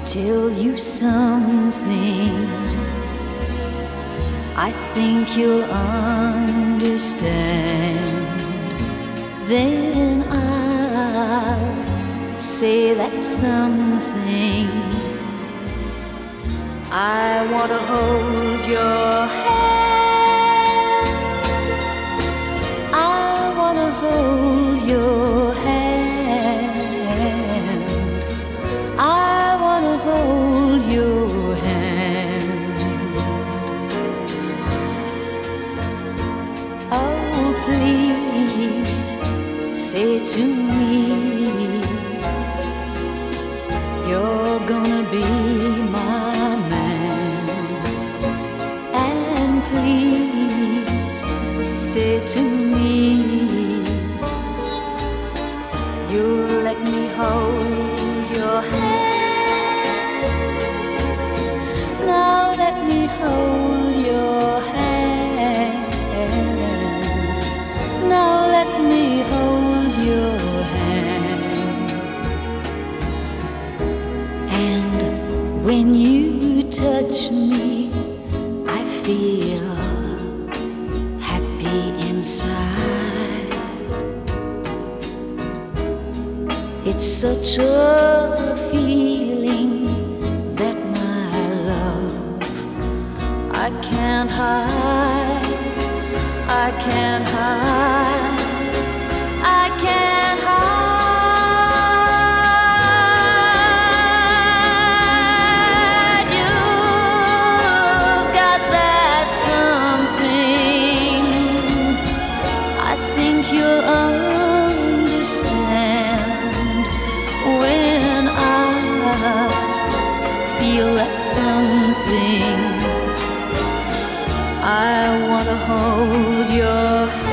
tell you something. I think you'll understand. Then I'll say that something. I want to hold your hand. I want to hold your hand. I want to hold your hand. Oh, please say to me, you're gonna be my man. And please say to me, you'll let me hold your hand. Now let me hold your hand. Now let me hold your hand. And when you touch me, I feel happy inside. It's such a feeling that my love I can't hide. I can't hide. I can't hide. You got that something. I think you'll understand when I feel that something. I want to hold your hand.